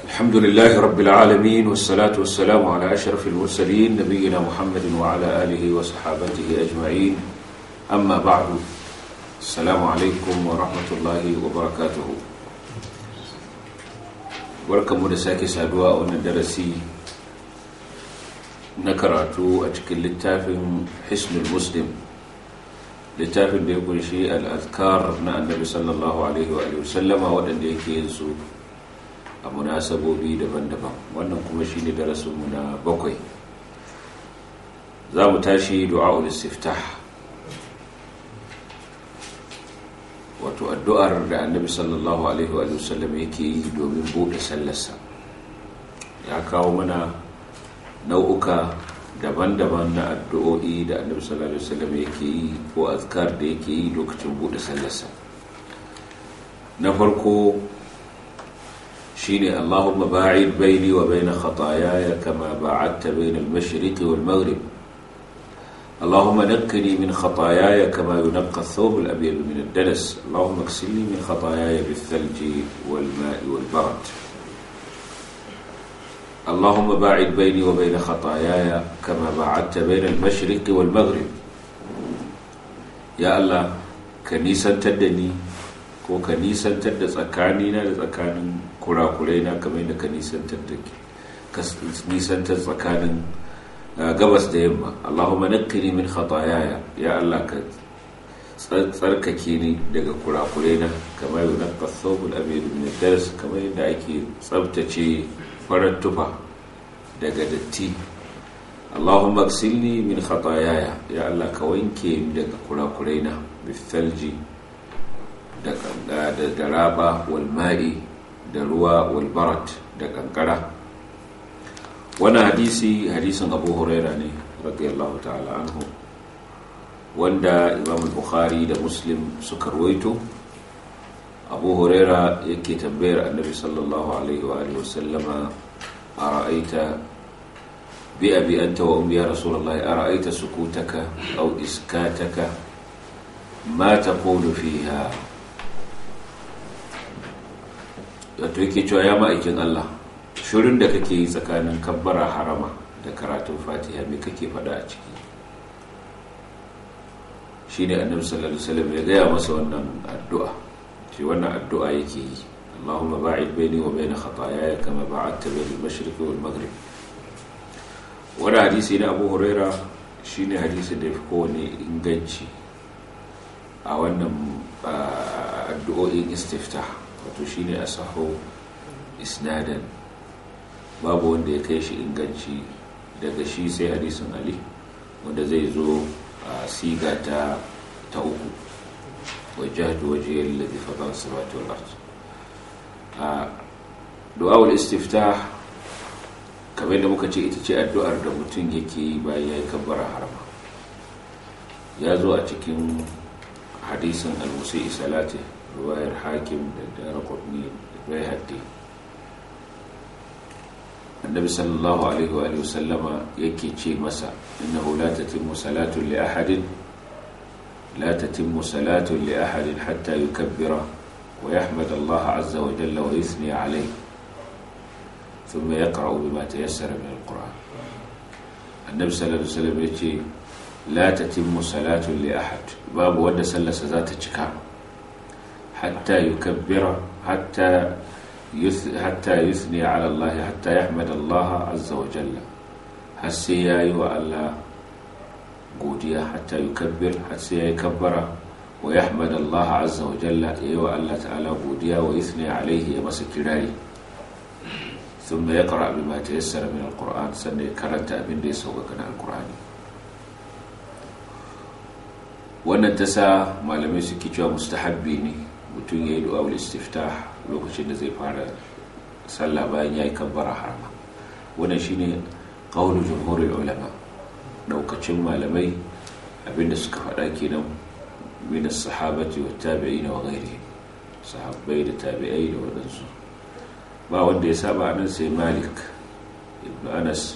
الحمد لله رب العالمين والصلاة والسلام على أشرف المرسلين نبينا محمد وعلى آله وصحابته أجمعين أما بعد السلام عليكم ورحمة الله وبركاته barkanmu da sake saduwa a wannan darasi na karatu a cikin littafin Hisnul Muslim, littafin da ya kunshi al-azkar na annabi sallallahu alaihi wa sallama waɗanda yake yin su a munasabobi daban-daban. Wannan kuma shine darasinmu na 7. za mu tashi du'a'ul istiftah, wato addu'ar da annabi sallallahu alaihi wa sallam yake yi domin buɗe sallarsa. Ya kawo mana nau'uka daban-daban na addu'o'i da annabi sallallahu alaihi wa sallam yake yi ko azkar da yake yi lokacin buɗe sallarsa. Na farko shine Allahumma ba'id baini wa baina khataayaya kama ba'adta baina al-mashriqi wal maghrib. اللهم نقني من خطاياي كما ينقى الثوب الأبيض من الدنس. اللهم اغسلني من خطاياي بالثلج والماء والبرد. اللهم باعد بيني وبين خطاياي كما باعدت بين المشرق والمغرب. يا الله كنيسان تدني ko ka nisantar da tsakanina da tsakanin kurakuraina kamar yadda ka nisantar tsakanin gabas da yamma. Allahumma naqqini min khataayaya, ya Allah ka tsarkake ni daga kurakuraina kamar yunqqa ath-thawb al-abyad min ad-dars, kamar yadda ake tsabtace farar tufa daga datti. Allahumma ighsilni min khataayaya, ya Allah ka wanke ni daga kurakuraina bithalji, da raba wal ma'i, da ruwa wal barat, da kankara. wannan hadisin Abu Huraira ne radiyallahu ta'ala anhu, wanda Imam Bukhari da Muslim suka rawaito. Abu Huraira yake tambayar Annabi sallallahu alaihi wa alihi wasallama, ara'aita bi abi anta wa ummi ya Rasulullah, ara'aita sukutaka aw iskataka ma taqulu fiha. wato yake cewa ya ma'aikin Allah, shirin da kake yi tsakanin kabbara harama da karatun Fatiha, me kake faɗa a ciki? Shine Annabi sallallahu alaihi wasallam ya gaya masa wannan addu'a, shi wannan addu'a yake yi, Allahumma ba'id baini wa baina khataayaya kama ba'adta baina al-mashriqi wal maghrib. Wannan hadisi na Abu Huraira shine hadisin da yafi kowane inganci a wannan addu'o'in istiftah, wato shine asahu isnadan, babu wanda ya kai shi inganci daga shi sai hadisin Ali, wanda zai zo a siga ta uku, wajjahtu wajhiya lillazi fatara as-samawati wal ard. Du'aul istiftah kamar da muka ce ita ce addu'ar da mutum yake yi bayan ya yi kabbara harama. Ya zo a cikin hadisin al-Musii salati, riwayar Hakim da Daraqutni da Baihaqi. Annabi sallallahu alaihi wa alihi wasallama yake ce masa, innahu la tatimmu salatu li ahadin hatta yukabbira wa yahmada Allah azza wa jalla wa yuthni alayhi thumma yaqra'u bima tayassara min al-Qur'an. Annabi sallallahu alaihi wasallam yace la tatimmu salatu li ahad, babu wanda sallarsa za ta cika hatta yukabbira, hatta yuthni ala Allah, hatta yahmada Allah azza wa jalla, har sai yayi wa Allah godiya, hatta yukabbir, har sai yayi kabbara, wa yahmada Allah azza wa jalla, yayi wa Allah ta'ala godiya, wa yuthni alaihi, ya masa kirari. thumma yaqra bima tayassara min al-Qur'an, sannan ya karanta abin da ya sauka na al-Qur'ani. wannan ta sa malamai suke cewa mustahabbi ne mutum ya yi du'a'ul istiftah lokacin da zai fara sallah bayan ya yi kabbara harama. wannan shine qaulu jumhurul ulama, daukacin malamai abinda suka faɗa kenan, min as-sahabati wat tabi'in wa ghayrihim, sahabbai da tabi'ai da wadansu. ba wanda ya saba nan sai Malik ibn Anas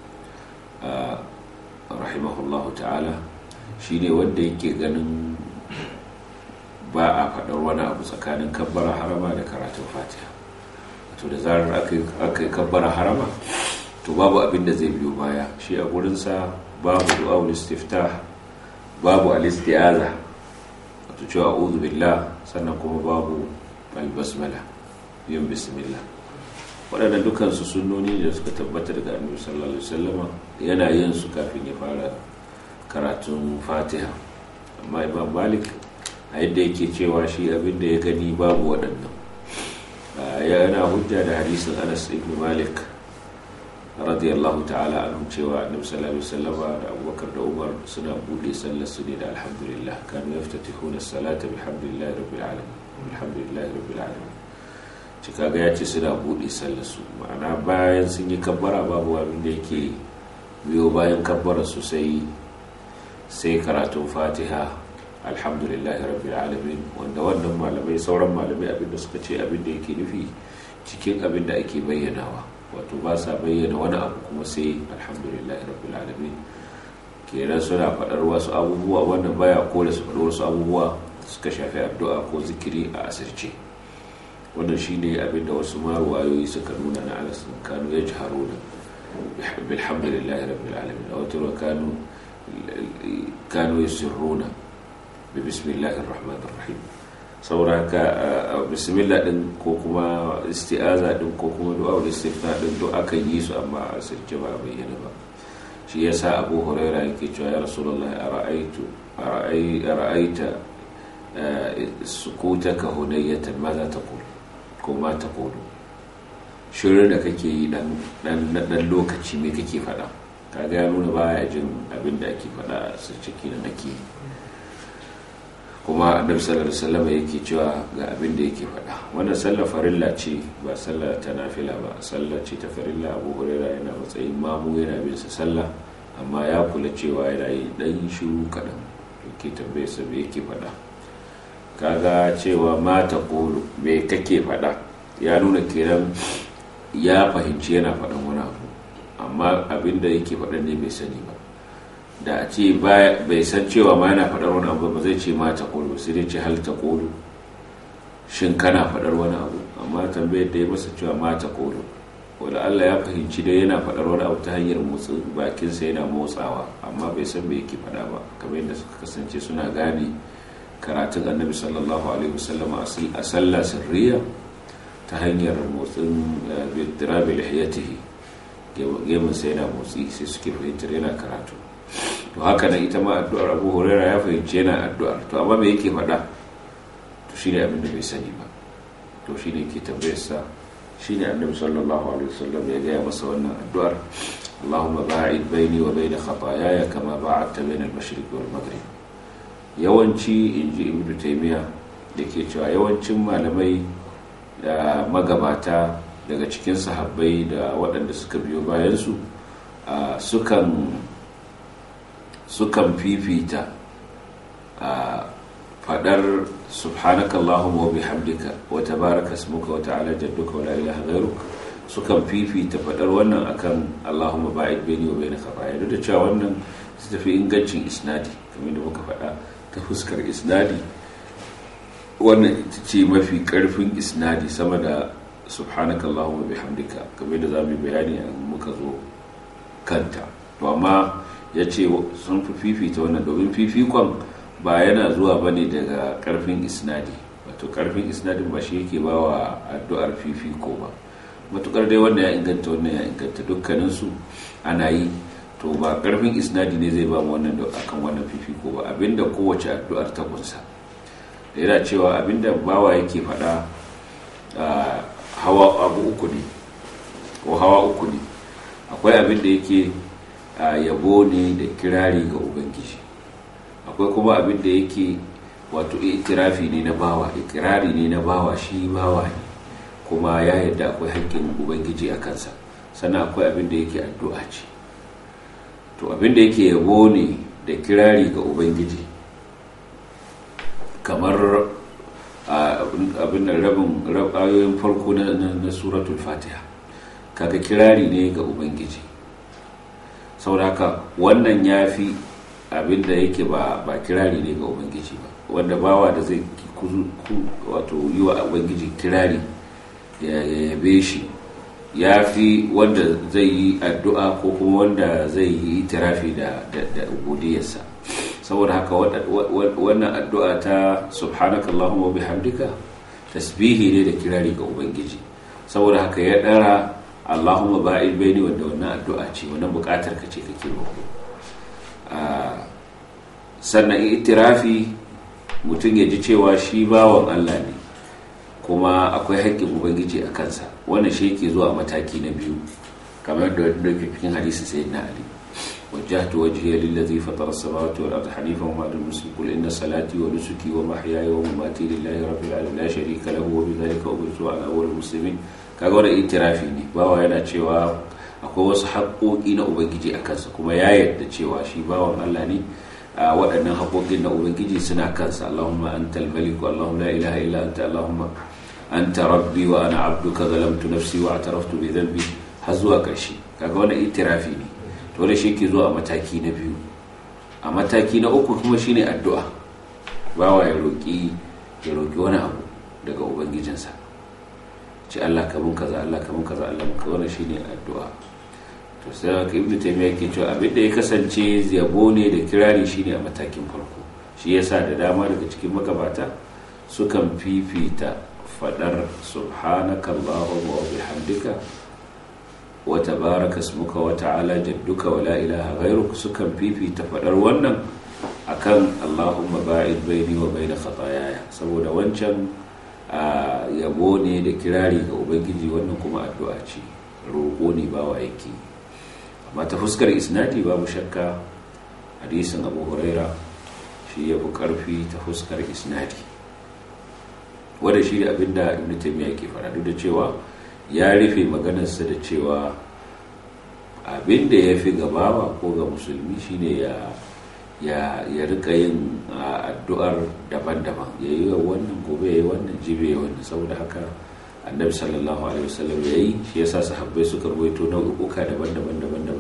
rahimahullahu ta'ala, shine wanda yake ganin ba a faɗar wani abu tsakanin kabbara harama da karatun Fatiha. to da zarar aka yi kabbara harama to babu abin da zai biyo baya. Shi a gurinsa babu du'a'ul istiftah, babu al-isti'aza wato cewa a'udhu billah, sannan kuma babu al-basmala, yin bismillah. waɗannan dukansu sunnoni da suka tabbata daga annabi sallallahu alaihi wasallama, yana yin su kafin ya fara karatun fatiha. amma imam malik a yadda yake cewa shi abin da ya gani babu waɗannan. yana hujja da hadisin anas ibn malik radiyallahu ta'ala anhu cewa annabi sallallahu alaihi wasallama da abubakar da umar suna bude sallar su ne da alhamdulillah, kanu yaftatihuna as-salata bihamdillahi rabbil alamin, alhamdulillahi rabbil alamin. Kaga ya ce suna buɗe sallarsu, ma'ana bayan sun yi kabbara babu abin da yake biyo bayan kabbara su sai karatun fatiha alhamdulillahi rabbil alamin, wanda wannan malamai, sauran malamai abin da suka ce abin da yake nufi cikin abin da ake bayyanawa, wato ba sa bayyana wani abu kuma sai alhamdulillahi rabbil alamin. kenan suna faɗar wasu abubuwa, wannan baya kore su faɗar wasu abubuwa suka shafi addu'a ko zikiri a asirce. wannan shine abinda wasu maruwayoyi suka nuna na Anas, kanu yajharuna bilhamdulillahi rabbil alamin, aw tara kanu yusirruna bi bismillahir rahmanir rahim. sauraka bismillah din ko kuma isti'aza din ko kuma du'a istiftah din to akan yi su amma a sirce ba bayyana ba. shi yasa Abu Hurairah yake cewa ya Rasulullahi ara'aita sukutaka hunayatan ma za ta qul, ko ma ta kodo, shirin da kake yi dan lokaci me kake faɗa. kaga ya nuna baya jin abin da ake faɗa su ciki da nake. kuma annabi sallallahu alaihi wasallam yake cewa ga abin da yake faɗa. wannan sallar farilla ce ba sallar ta nafila ba, sallar ce ta farilla. Abu Hurairah yana matsayin mamu, yana bin sa sallah, amma ya kula cewa yana yi dan shiru kaɗan, yake tambaye sa me yake faɗa. kaga cewa mata kolo me kake faɗa ya nuna kenan ya fahimci yana faɗan wani abu, amma abinda yake faɗan ne bai sani ba. da a ce bai san cewa ma yana faɗar wani abu ba zai ce mata kolo, sai dai ce hal ta kolo, shin kana faɗar wani abu. amma tambayar da ya masa cewa mata kolo, wanda Allah ya fahimci dai yana faɗar wani abu ta hanyar motsin bakinsa yana motsawa, amma bai san me yake faɗa ba. kamar yadda suka kasance suna gane karatun annabi sallallahu alaihi wasallam a sallah sirriya ta hanyar motsin bidirabi lihiyatihi, gemun sai yana motsi, sai suke fahimtar yana karatu. to haka nan ita ma addu'ar Abu Hurairah ya fahimci yana addu'ar, to amma me yake faɗa to shine abin da bai sani ba. to shine yake tambayar sa, shine annabi sallallahu alaihi wasallam ya gaya masa wannan addu'ar, Allahumma ba'id baini wa baina khataayaya kama ba'adta baina al-mashriq wal maghrib. yawanci inji Ibn Taymiyyah da ke cewa yawancin malamai da magabata daga cikin sahabbai da waɗanda suka biyo bayansu sukan fifita fadar subhanakallahumma wa bihamdika wa tabaraka ismuka wa ta'ala jadduka wa la ilaha ghayruk, sukan fifita fadar wannan akan Allahumma ba'id baini wa baina khataaya. duk da cewa wannan su tafi ingancin isnadi, kamar da muka faɗa ta fuskar isnadi wannan ita ce mafi karfin isnadi sama da subhanakallahumma bihamdika, kamar da zamu bayani an muka zo kanta. to amma yace sun fifita wannan domin fifikon ba yana zuwa bane daga karfin isnadi, wato karfin isnadin ba shi yake bawa addu'ar fifiko ba. matukar dai wannan ya inganta wannan ya inganta, dukkanin su ana yi, to ba karfin isnadi ne zai ba mu wannan akan wannan fifiko ba. abinda kowace addu'ar ta kunsa, da yana cewa abinda bawa yake faɗa hawa abu uku ne ko hawa uku ne. akwai abinda yake yabo ne da kirari ga ubangiji, akwai kuma abinda yake wato itirafi ne na bawa, ikirari ne na bawa, shi bawa ne kuma ya yarda akwai haƙƙin ubangiji a kansa. sannan akwai abinda yake addu'a ce. to abinda yake yabo ne da kirari ga ubangiji, kamar abin da rabin ayoyin farko na suratul fatiha, kaga kirari ne ga ubangiji. saboda haka wannan yafi abinda yake ba kirari ne ga ubangiji ba, wanda bawa da zai wato yi wa ubangiji kirari ya yabe shi ya fi wanda zai yi addu'a ko kuma wanda zai yi itirafi da ubudiyarsa. saboda haka wannan addu'a ta subhanakallahumma wa bihamdika tasbihi ne da kirari ga ubangiji. saboda haka ya dara Allahumma ba'id baini, wanda wannan addu'a ce, wannan bukatar ka ce kake roƙo. Sannan itirafi mutum ya ji cewa shi bawan Allah ne kuma akwai haƙƙin ubangiji a kansa, wannan shi yake zuwa mataki na biyu, kamar da yake cikin hadisi sayyidina Ali, wajjahtu wajhiya lillazi fatara as-samawati wal arda hanifan wa ana muslim, qul inna salati wa nusuki wa mahyaya wa mamati lillahi rabbil alamin la sharika lahu wa bidhalika umirtu wa ana awwalul muslimin. Kaga wannan itirafi ne, bawa yana cewa akwai wasu haƙoƙi na ubangiji a kansa kuma ya yarda cewa shi bawan Allah ne. waɗannan haƙoƙin na ubangiji suna kansa. Allahumma antal malik, Allahumma la ilaha illa anta, Allahumma anta rabbi wa ana abduka zalamtu nafsi wa ataraftu bi dhanbi, har zuwa ƙarshe. Kaga wannan itirafi ne, to da shi ke zuwa a mataki na biyu. A mataki na uku kuma shine addu'a, bawa ya roƙi wani abu daga ubangijinsa, ce Allah ka mun kaza, Allah ka mun kaza, Allah mun kaza. Wannan shine addu'a. to sai aka Ibn Taymiyyah yake cewa abin da ya kasance yabo ne da kirari shine a matakin farko. Shi yasa da dama daga cikin magabata sukan fifita fadar subhanakallahumma wa bihamdika wa tabaraka ismuka wa ta'ala jadduka wa la ilaha ghayruk, sukan fifita fadar wannan akan Allahumma ba'id baini wa baina khataayaya, saboda wancan yabo ne da kirari ga ubangiji, wannan kuma addu'a ce, roƙo ne bawa yake. amma ta fuskar isnadi babu shakka hadisin Abu Huraira shi ya fi ƙarfi ta fuskar isnadi, wanda shi da abinda Ibn Taymiyyah ke fara, duk da cewa ya rufe maganarsa da cewa abinda ya fi gabawa ko ga musulmi shine ya rika yin addu'ar daban-daban, ya yi wannan gobe, ya yi wannan jibe, ya wannan. saboda haka annabi sallallahu alaihi wasallam ya yi, shi yasa sahabbai suka ruwaito nau'uka daban-daban.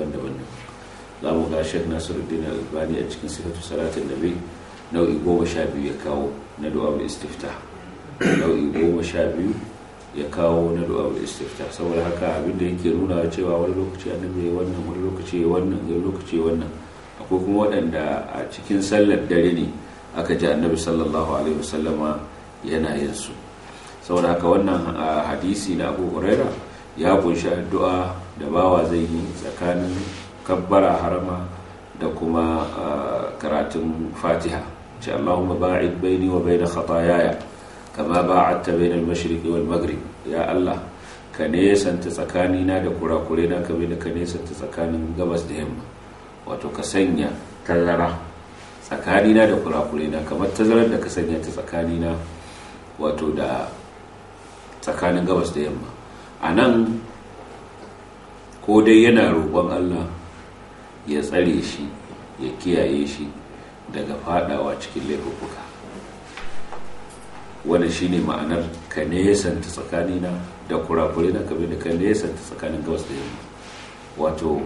za mu ga Sheikh Nasiruddin Al-Albani a cikin sifatu salatin nabi nau'i 12 ya kawo na du'a istiftah, nau'i 12 ya kawo na du'a istiftah. saboda haka abinda yake nuna cewa wani lokaci annabi ya wannan, wani lokaci ya wannan, wani lokaci wannan. akwai kuma waɗanda a cikin sallar dare ne aka ji annabi sallallahu alaihi wasallama yana yin su. saboda haka wannan hadisi na Abu Huraira ya kunshi addu'a da bawa zai yi tsakanin kabbara harama da kuma karatun Fatiha, ce Allahumma ba'id baini wa baina khataayaya kama ba'adta baina al-mashriqi wal maghrib. ya Allah ka nesanta tsakanina da kurakure na kamar da ka nesanta tsakanin gabas da yamma, wato ka sanya tazara tsakanina da kurakure na kamar tazarar da ka sanya ta tsakanina wato da tsakanin gabas da yamma. a nan ko dai yana roƙon Allah ya tsare shi, ya kiyaye shi daga fadawa cikin laifuka, wanda shine ma'anar ka nesanta tsakanina da kurakure na kamar da ka nesanta tsakanin gabas da yamma, wato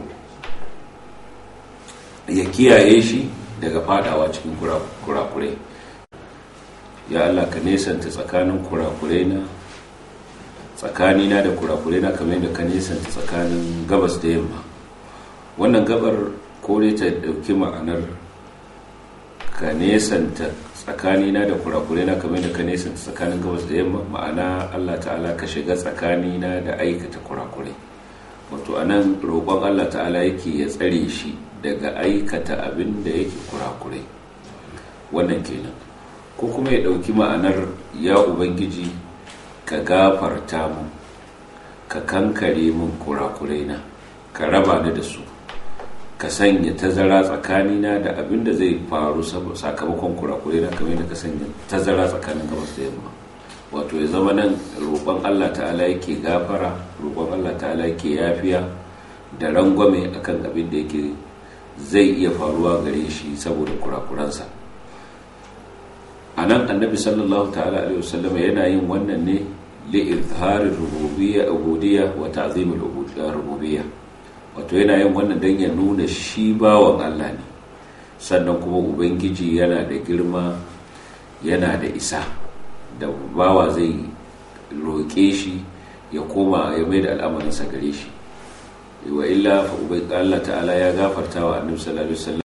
ya kiyaye shi daga fadawa cikin kurakure. ya Allah ka nesanta tsakanin kurakure na tsakanina da kurakure na kamar da ka nesanta tsakanin gabas da yamma. wannan gabar kore ta dauki ma'anar ka nesanta tsakanina da kurakure na kamar da ka nesanta tsakanin gabas da yamma, ma'ana Allah ta'ala ka shiga tsakanina da aikata kurakure. wato anan roƙon Allah ta'ala yake ya tsare shi daga aikata abin da yake kurakure, wannan kenan. ko kuma ya dauki ma'anar ya ubangiji ka gafarta mun, ka kankare mun kurakurai na, ka raba ni da su, ka sanya tazara tsakanina da abin da zai faru sakamakon kurakurai na kamar da ka sanya tazara tsakanin gabas da yamma. wato ya zama nan roƙon Allah ta'ala yake gafara, roƙon Allah ta'ala yake yafiya da rangwame akan abin da yake zai iya faruwa gare shi saboda kurakuransa. a nan annabi sallallahu ta'ala alaihi wasallam yana yin wannan ne li'izharir ubudiyya wa ta'zimul rububiyya, wato yana yin wannan dan ya nuna shi bawan Allah ne, sannan kuma ubangiji yana da girma, yana da isa, da bawa zai roƙe shi ya koma ya mai da al'amarinsa gare shi. Wa illa fa Allah ta'ala ya gafarta wa annabi sallallahu alaihi wasallam